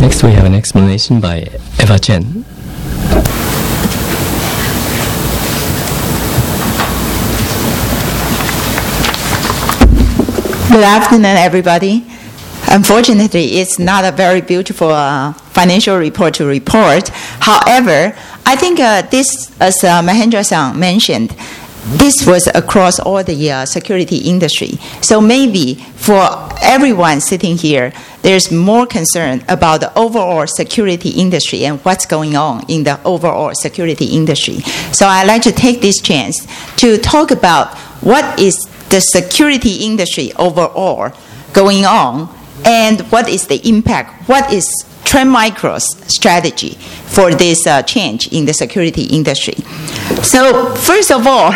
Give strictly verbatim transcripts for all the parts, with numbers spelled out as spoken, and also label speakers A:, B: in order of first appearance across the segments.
A: Next, we have an explanation by Eva Chen.
B: Good afternoon, everybody. Unfortunately, it's not a very beautiful uh, financial report to report. However, I think uh, this, as uh, Mahendra-san mentioned, this was across all the uh, security industry. So maybe for everyone sitting here, there's more concern about the overall security industry and what's going on in the overall security industry. So I'd like to take this chance to talk about what is the security industry overall going on and what is the impact, what is Trend Micro's strategy for this uh, change in the security industry. So first of all,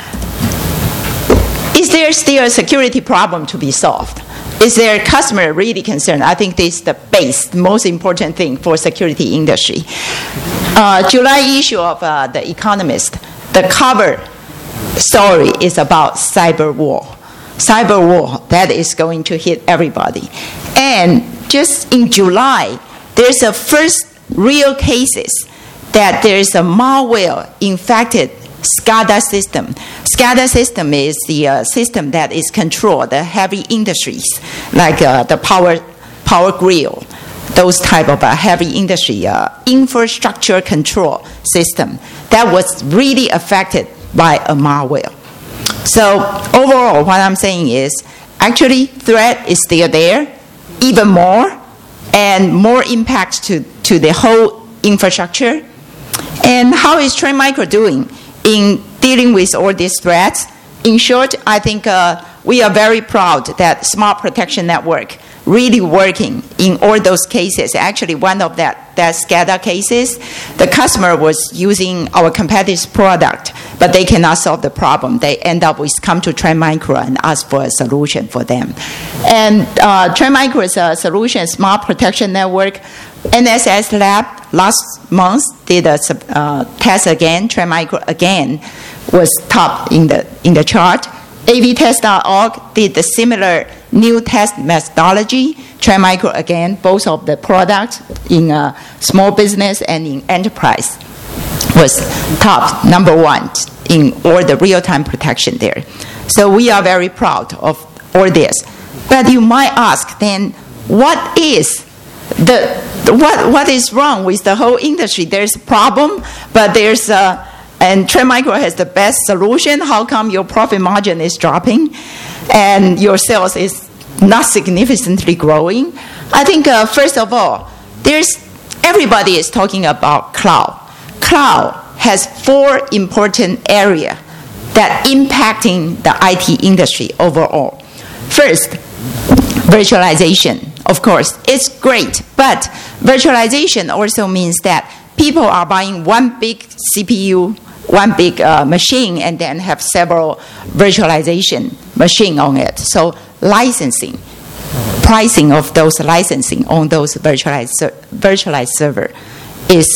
B: is there still a security problem to be solved? Is their customer really concerned? I think this is the base, most important thing for security industry. Uh, July issue of uh, The Economist, the cover story is about cyber war. Cyber war, that is going to hit everybody. And just in July, there's a first real cases that there is a malware infected SCADA system. SCADA system is the uh, system that is control the heavy industries, like uh, the power power grill, those type of uh, heavy industry uh, infrastructure control system that was really affected by a malware. So overall, what I'm saying is, actually, threat is still there, even more, and more impact to, to the whole infrastructure. And how is Trend Micro doing in dealing with all these threats? In short, I think uh, we are very proud that Smart Protection Network really working in all those cases. Actually, one of that, that SCADA cases, the customer was using our competitor's product, but they cannot solve the problem. They end up with come to Trend Micro and ask for a solution for them. And uh, Trend Micro's uh, solution, Smart Protection Network, N S S Lab last month did a uh, test again. Trend Micro again was top in the in the chart. A V test dot org did the similar new test methodology. Trend Micro again, both of the products in uh, small business and in enterprise was top, number one in all the real-time protection there. So we are very proud of all this. But you might ask then, what is the what what is wrong with the whole industry? There's a problem, but there's a and Trend Micro has the best solution. How come your profit margin is dropping and your sales is not significantly growing? I think, uh, first of all, there's everybody is talking about cloud. Cloud has four important areas that impacting the I T industry overall. First, virtualization. Of course, it's great, but virtualization also means that people are buying one big C P U, one big uh, machine, and then have several virtualization machine on it. So licensing, pricing of those licensing on those virtualized virtualized server is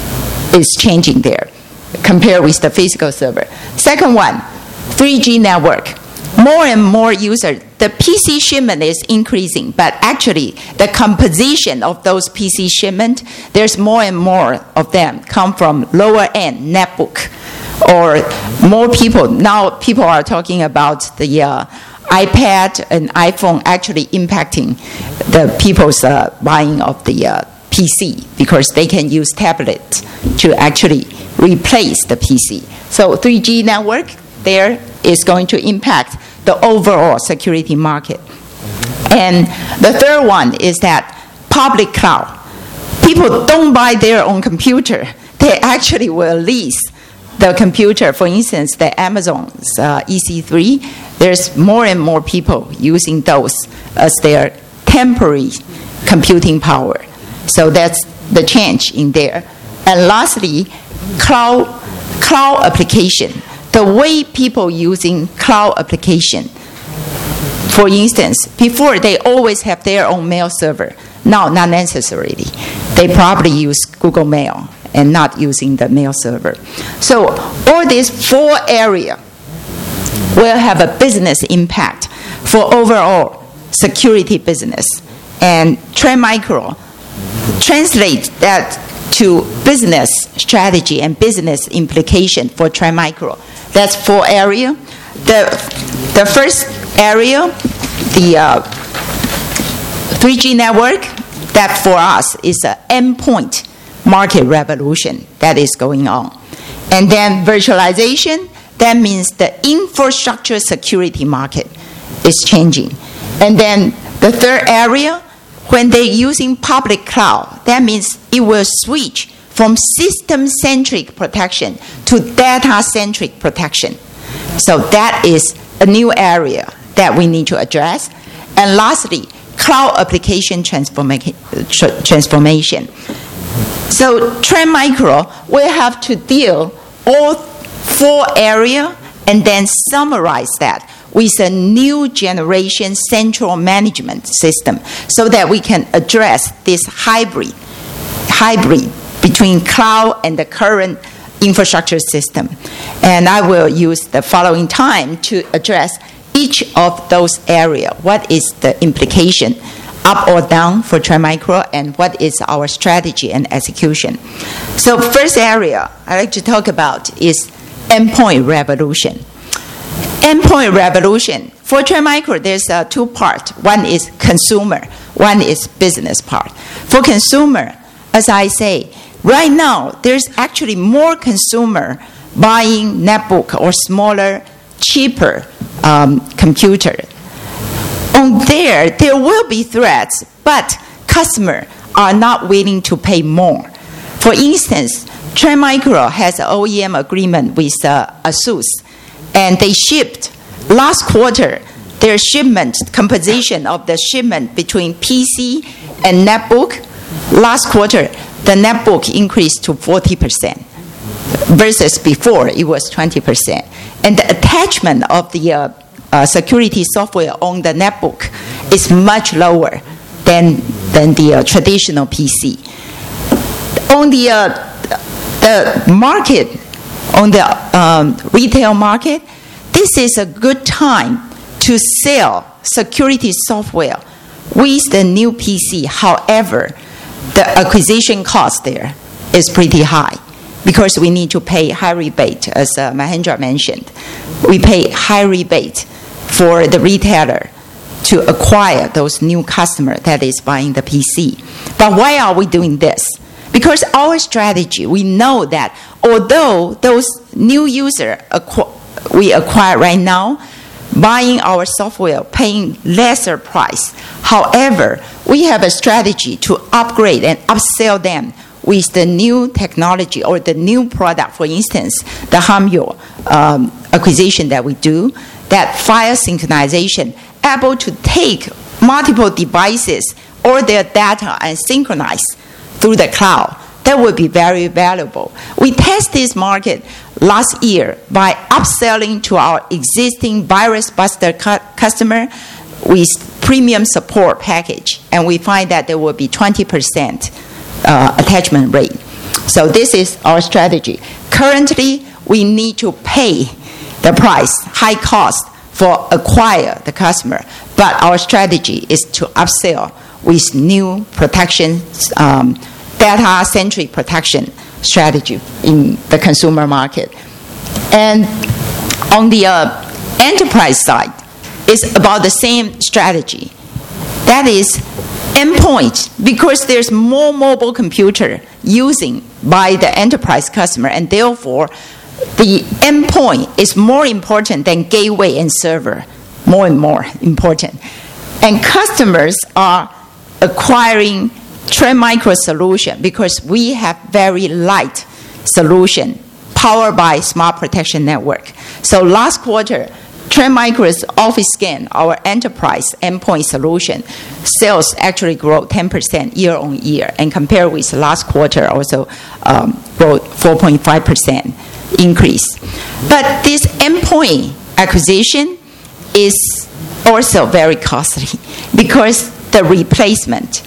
B: is changing there compared with the physical server. Second one, three G network. More and more users, the P C shipment is increasing, but actually the composition of those P C shipment, there's more and more of them come from lower end netbook, or more people, now people are talking about the uh, iPad and iPhone actually impacting the people's uh, buying of the uh, P C because they can use tablets to actually replace the P C. So three G network there is going to impact the overall security market. And the third one is that public cloud. People don't buy their own computer. They actually will lease the computer. For instance, the Amazon's uh, E C three, there's more and more people using those as their temporary computing power. So that's the change in there. And lastly, cloud, cloud application. The way people using cloud application. For instance, before they always have their own mail server. Now, not necessarily. They probably use Google Mail and not using the mail server. So all these four areas will have a business impact for overall security business. And Trend Micro translate that to business strategy and business implication for Trend Micro. That's four area. The, the first area, the uh, three G network, that for us is an endpoint market revolution that is going on. And then virtualization, that means the infrastructure security market is changing. And then the third area, when they're using public cloud, that means it will switch from system-centric protection to data-centric protection. So that is a new area that we need to address. And lastly, cloud application transforma- transformation. So Trend Micro will have to deal all four areas and then summarize that with a new generation central management system so that we can address this hybrid, hybrid between cloud and the current infrastructure system. And I will use the following time to address each of those areas. What is the implication, up or down, for Trend Micro, and what is our strategy and execution? So first area I'd like to talk about is endpoint revolution. Endpoint revolution. For Trend Micro, there's uh, two parts. One is consumer, one is business part. For consumer, as I say, right now, there's actually more consumer buying netbook or smaller, cheaper um, computer. On there, there will be threats, but customers are not willing to pay more. For instance, Trend Micro has an O E M agreement with uh, ASUS, and they shipped last quarter their shipment composition of the shipment between P C and netbook. Last quarter, the netbook increased to forty percent versus before it was twenty percent. And the attachment of the uh, uh, security software on the netbook is much lower than, than the uh, traditional P C. On the, uh, the market, on the um, retail market, this is a good time to sell security software with the new P C. However, the acquisition cost there is pretty high because we need to pay high rebate, as uh, Mahendra mentioned. We pay high rebate for the retailer to acquire those new customers that is buying the P C. But why are we doing this? Because our strategy, we know that although those new users acqu- we acquire right now, buying our software, paying lesser price. However, we have a strategy to upgrade and upsell them with the new technology or the new product. For instance, the Hamyo um, acquisition that we do, that file synchronization, able to take multiple devices or their data and synchronize through the cloud. That would be very valuable. We test this market last year by upselling to our existing Virus Buster cu- customer with premium support package, and we find that there will be twenty percent uh, attachment rate. So this is our strategy. Currently, we need to pay the price, high cost, for acquire the customer, but our strategy is to upsell with new protection, um, data-centric protection strategy in the consumer market. And on the uh, enterprise side, it's about the same strategy. That is endpoint, because there's more mobile computer using by the enterprise customer, and therefore the endpoint is more important than gateway and server, more and more important. And customers are acquiring Trend Micro solution because we have very light solution powered by Smart Protection Network. So last quarter, Trend Micro's Office Scan, our enterprise endpoint solution, sales actually grew ten percent year on year, and compared with last quarter, also um, grew four point five percent increase. But this endpoint acquisition is also very costly because the replacement.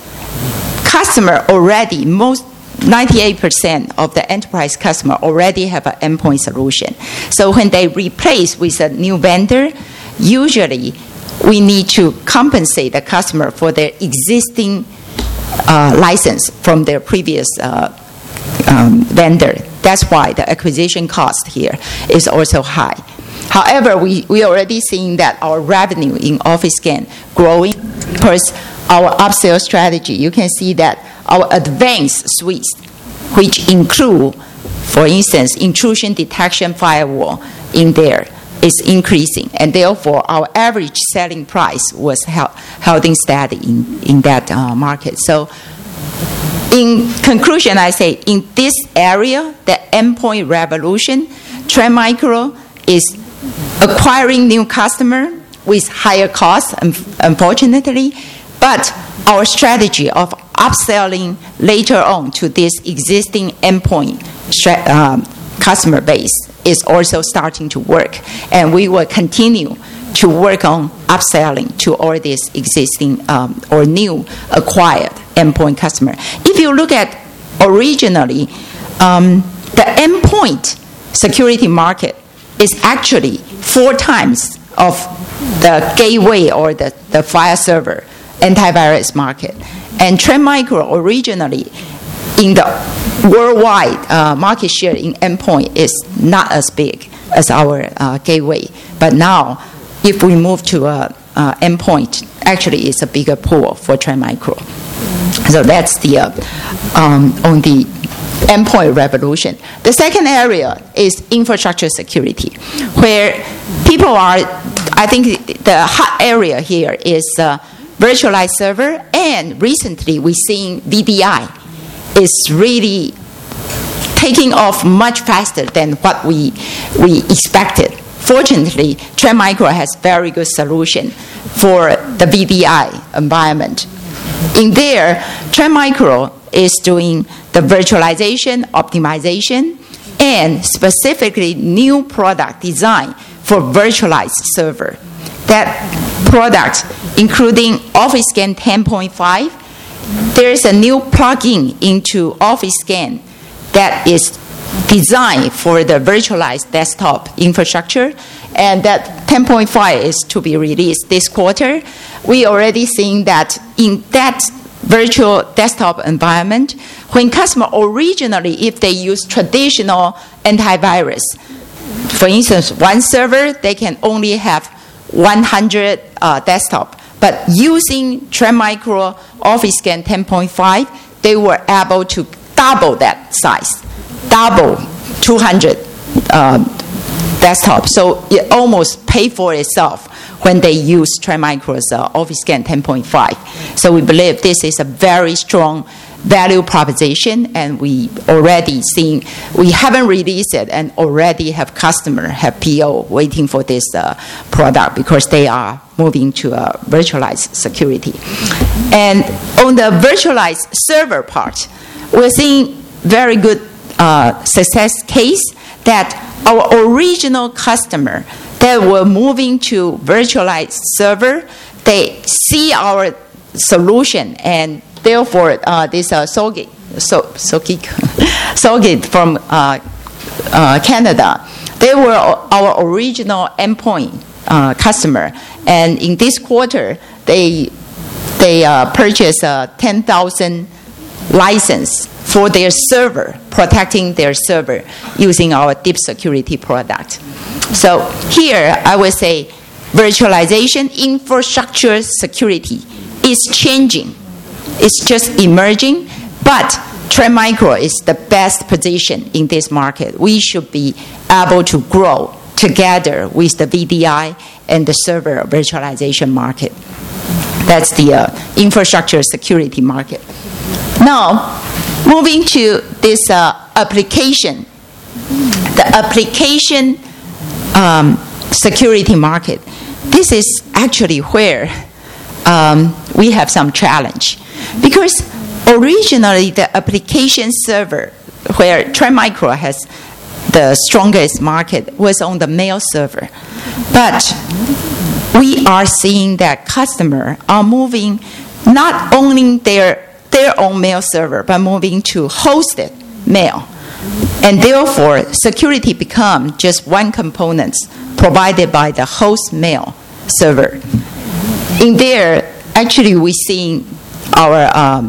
B: Customer already, most ninety-eight percent of the enterprise customer already have an endpoint solution. So when they replace with a new vendor, usually we need to compensate the customer for their existing uh, license from their previous uh, um, vendor. That's why the acquisition cost here is also high. However, we, we already seeing that our revenue in Office Scan growing. Plus, our upsell strategy, you can see that our advanced suites, which include, for instance, intrusion detection firewall in there, is increasing, and therefore our average selling price was held, holding steady in, in that uh, market. So in conclusion, I say in this area, the endpoint revolution, Trend Micro is acquiring new customer with higher costs, unfortunately, but our strategy of upselling later on to this existing endpoint um, customer base is also starting to work, and we will continue to work on upselling to all these existing um, or new acquired endpoint customer. If you look at originally, um, the endpoint security market is actually four times of the gateway or the, the file server antivirus market. And Trend Micro originally in the worldwide uh, market share in endpoint is not as big as our uh, gateway. But now, if we move to a uh, endpoint, actually it's a bigger pool for Trend Micro. So that's the uh, um, on the endpoint revolution. The second area is infrastructure security, where people are, I think the hot area here is uh, virtualized server, and recently we're seeing V D I is really taking off much faster than what we we expected. Fortunately, Trend Micro has very good solution for the V D I environment. In there, Trend Micro is doing the virtualization, optimization, and specifically new product design for virtualized server. That product, including Office Scan ten point five, there is a new plugin into Office Scan that is designed for the virtualized desktop infrastructure, and that ten point five is to be released this quarter. We already seeing that in that virtual desktop environment, when customer originally, if they use traditional antivirus, for instance, one server, they can only have one hundred uh, desktop. But using Trend Micro Office Scan ten point five, they were able to double that size, double two hundred uh, desktop. So it almost paid for itself when they use Trend Micro's uh, Office Scan ten point five. So we believe this is a very strong value proposition, and we already seen, we haven't released it and already have customer, have P O waiting for this uh, product because they are moving to a virtualized security. And on the virtualized server part, we're seeing very good uh, success case that our original customer that were moving to virtualized server, they see our solution, and therefore uh, this uh, Solgate, so, Solgate, Solgate from uh, uh, Canada, they were our original endpoint uh, customer, and in this quarter they they uh, purchased uh, ten thousand license for their server, protecting their server using our deep security product. So here I would say virtualization infrastructure security is changing. It's just emerging, but Trend Micro is the best position in this market. We should be able to grow together with the V D I and the server virtualization market. That's the uh, infrastructure security market. Now, moving to this uh, application, the application um, security market. This is actually where um, we have some challenge. Because originally the application server, where Trend Micro has the strongest market, was on the mail server. But we are seeing that customers are moving not only their, their own mail server, but moving to hosted mail. And therefore, security becomes just one component provided by the host mail server. In there, actually we're seeing our um,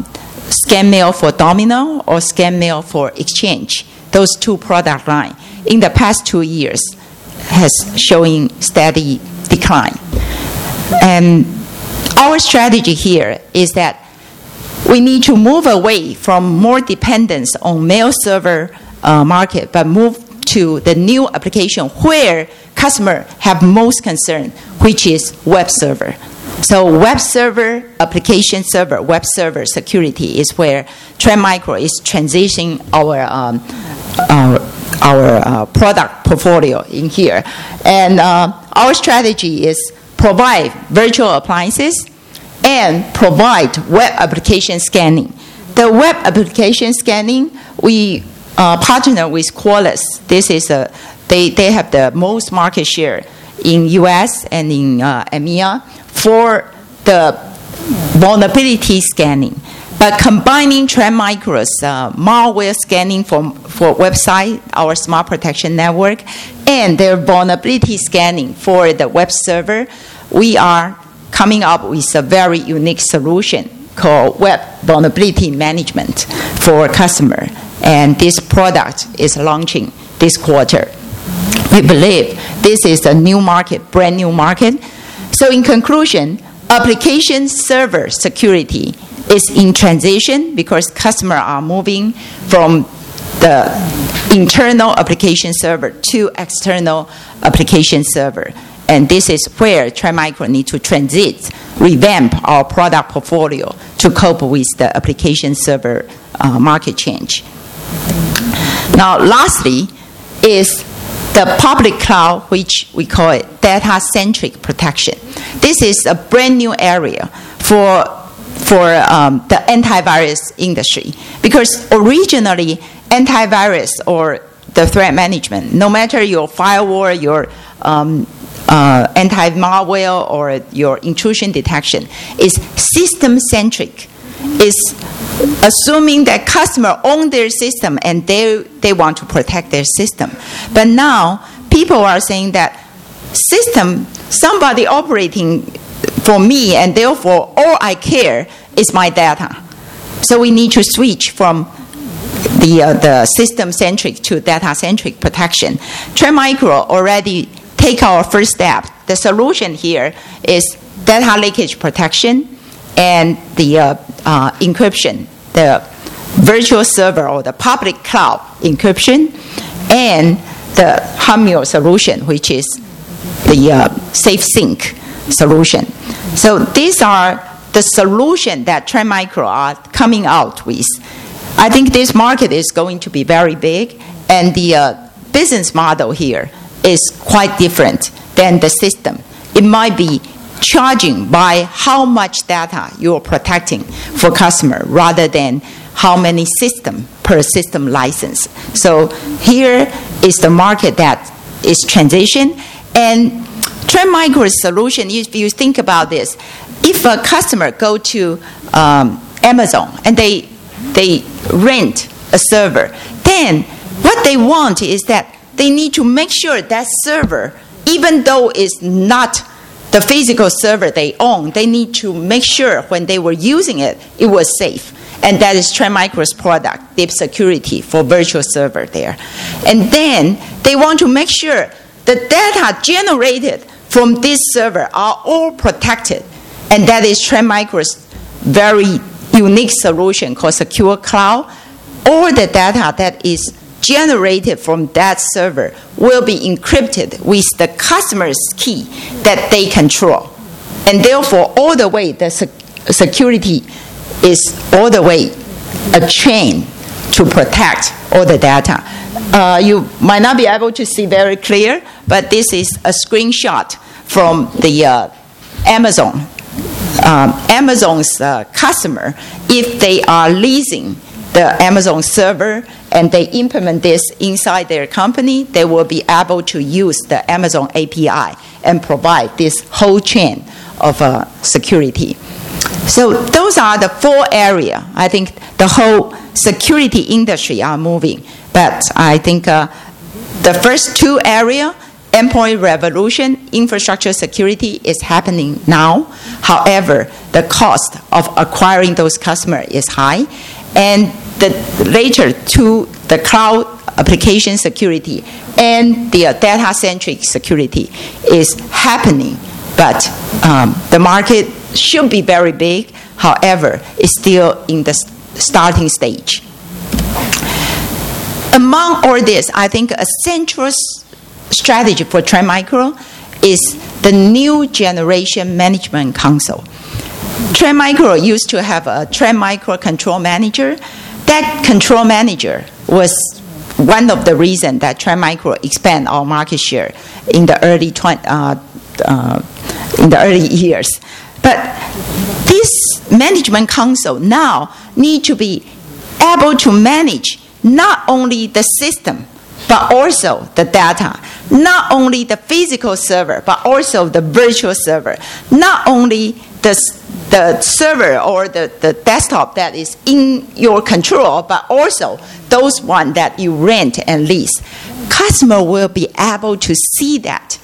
B: scan mail for Domino or scan mail for Exchange. Those two product lines in the past two years has showing steady decline. And our strategy here is that we need to move away from more dependence on mail server uh, market, but move to the new application where customers have most concern, which is web server. So web server, application server, web server security is where Trend Micro is transitioning our um, our, our uh, product portfolio in here. And uh, our strategy is provide virtual appliances and provide web application scanning. The web application scanning, we uh, partner with Qualys. This is a, they, they have the most market share in U S and in uh, E M E A for the vulnerability scanning. But combining Trend Micro's uh, malware scanning for, for website, our Smart Protection Network, and their vulnerability scanning for the web server, we are coming up with a very unique solution called Web Vulnerability Management for customer. And this product is launching this quarter. We believe this is a new market, brand new market. So in conclusion, application server security is in transition because customers are moving from the internal application server to external application server. And this is where Trend Micro needs to transit, revamp our product portfolio to cope with the application server uh, market change. Now, lastly, is the public cloud, which we call it data-centric protection. This is a brand new area for, for um, the antivirus industry because originally antivirus or the threat management, no matter your firewall, your um, uh, anti-malware or your intrusion detection, is system-centric. Is assuming that customer own their system and they they want to protect their system. But now people are saying that system, somebody operating for me, and therefore all I care is my data. So we need to switch from the uh, the system-centric to data-centric protection. Trend Micro already take our first step. The solution here is data leakage protection and the uh, uh, encryption, the virtual server or the public cloud encryption, and the Humio solution, which is the uh, SafeSync solution. So these are the solution that Trend Micro are coming out with. I think this market is going to be very big, and the uh, business model here is quite different than the system. It might be charging by how much data you're protecting for customer rather than how many system per system license. So here is the market that is transition. And Trend Micro's solution, if you think about this, if a customer go to um, Amazon and they they rent a server, then what they want is that they need to make sure that server, even though it's not the physical server they own, they need to make sure when they were using it, it was safe. And that is Trend Micro's product, Deep Security for virtual server there. And then they want to make sure the data generated from this server are all protected. And that is Trend Micro's very unique solution called Secure Cloud. All the data that is generated from that server will be encrypted with the customer's key that they control. And therefore, all the way, the sec- security is all the way a chain to protect all the data. Uh, you might not be able to see very clear, but this is a screenshot from the uh, Amazon. Um, Amazon's uh, customer, if they are leasing the Amazon server and they implement this inside their company, they will be able to use the Amazon A P I and provide this whole chain of uh, security. So those are the four areas. I think the whole security industry are moving. But I think uh, the first two areas, endpoint revolution, infrastructure security is happening now. However, the cost of acquiring those customers is high. And the later to the cloud application security and the data-centric security is happening. But um, the market should be very big. However, it's still in the starting stage. Among all this, I think a central strategy for Trend Micro is the new generation management console. Trend Micro used to have a Trend Micro control manager. That control manager was one of the reasons that Trend Micro expand our market share in the early twenty, uh, uh, in the early years. But this management console now need to be able to manage not only the system, but also the data, not only the physical server, but also the virtual server, not only the, the server or the, the desktop that is in your control, but also those one that you rent and lease. Customer will be able to see that.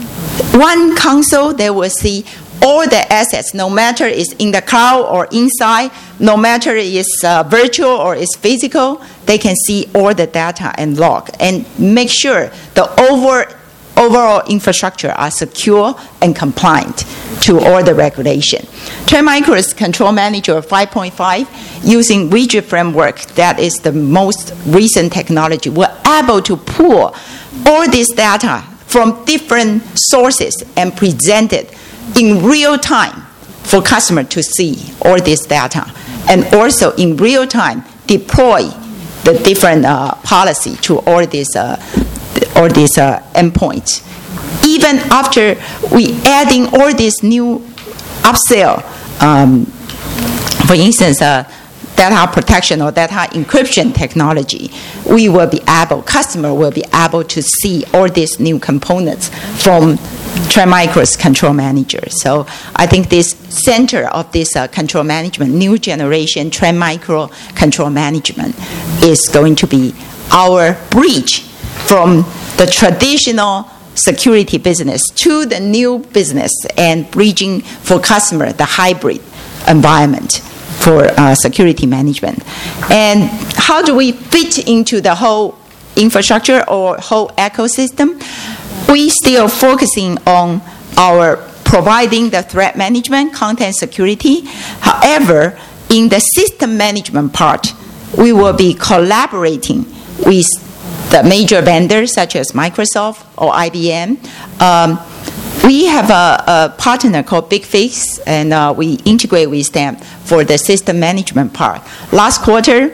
B: One console, they will see all the assets, no matter it's in the cloud or inside, no matter it's uh, virtual or it's physical, they can see all the data and log and make sure the over, overall infrastructure are secure and compliant to all the regulation. Trend Micro's Control Manager five point five using widget framework, that is the most recent technology, we're able to pull all this data from different sources and present it in real time for customer to see all this data, and also in real time deploy the different uh, policy to all these uh, all these uh, endpoints. Even after we adding all this new upsell, um, for instance, uh, data protection or data encryption technology, we will be able, customer will be able to see all these new components from Trend Micro's control manager. So I think this center of this uh, control management, new generation Trend Micro control management, is going to be our bridge from the traditional security business to the new business and bridging for customer the hybrid environment for uh, security management. And how do we fit into the whole infrastructure or whole ecosystem? We still focusing on our providing the threat management, content security. However, in the system management part, we will be collaborating with the major vendors such as Microsoft or I B M. Um, we have a, a partner called BigFix, and uh, we integrate with them for the system management part. Last quarter,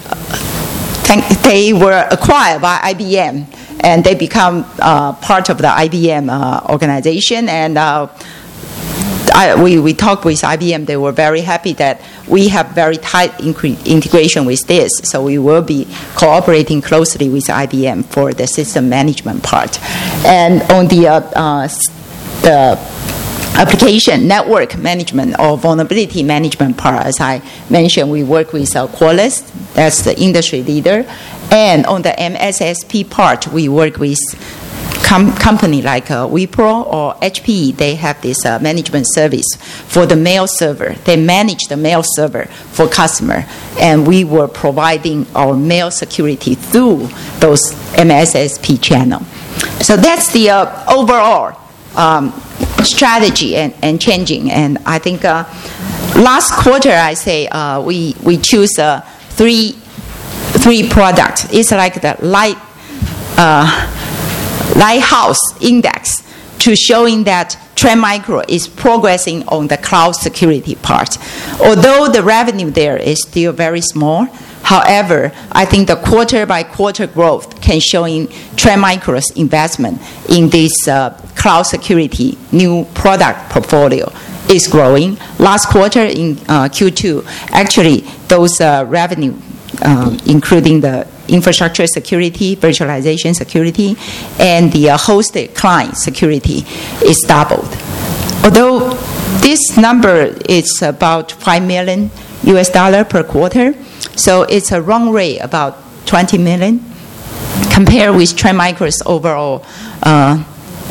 B: they were acquired by I B M, and they become uh, part of the I B M uh, organization. And uh, I, we, we talked with I B M. They were very happy that we have very tight integration with this. So we will be cooperating closely with I B M for the system management part. And on the, uh, uh, the application network management or vulnerability management part, as I mentioned, we work with uh, Qualys, that's the industry leader. And on the M S S P part, we work with com- company like uh, Wipro or H P. They have this uh, management service for the mail server. They manage the mail server for customer, and we were providing our mail security through those M S S P channel. So that's the uh, overall um, strategy and, and changing. And I think uh, last quarter, I say uh, we we choose uh, three three products. It's like the light uh, lighthouse index to showing that Trend Micro is progressing on the cloud security part. Although the revenue there is still very small, however, I think the quarter by quarter growth can show in Trend Micro's investment in this uh, cloud security new product portfolio is growing. Last quarter in uh, Q two, actually those uh, revenue, um, including the infrastructure security, virtualization security, and the uh, hosted client security is doubled. Although this number is about five million U S dollar per quarter, so it's a run rate about twenty million compared with Trend Micro's overall uh,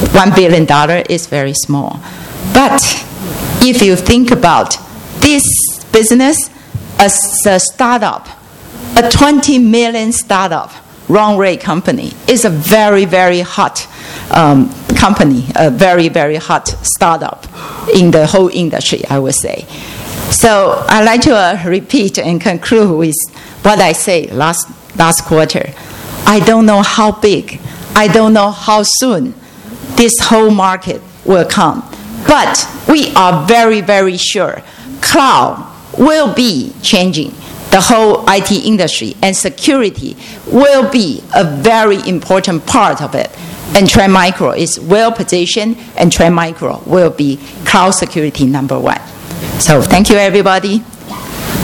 B: one billion dollars is very small. But if you think about this business as a startup, a twenty million startup, run rate company, is a very, very hot um, company, a very, very hot startup in the whole industry, I would say. So I'd like to uh, repeat and conclude with what I said last, last quarter. I don't know how big, I don't know how soon this whole market will come. But we are very, very sure cloud will be changing the whole I T industry, and security will be a very important part of it. And Trend Micro is well positioned, and Trend Micro will be cloud security number one. So thank you, everybody.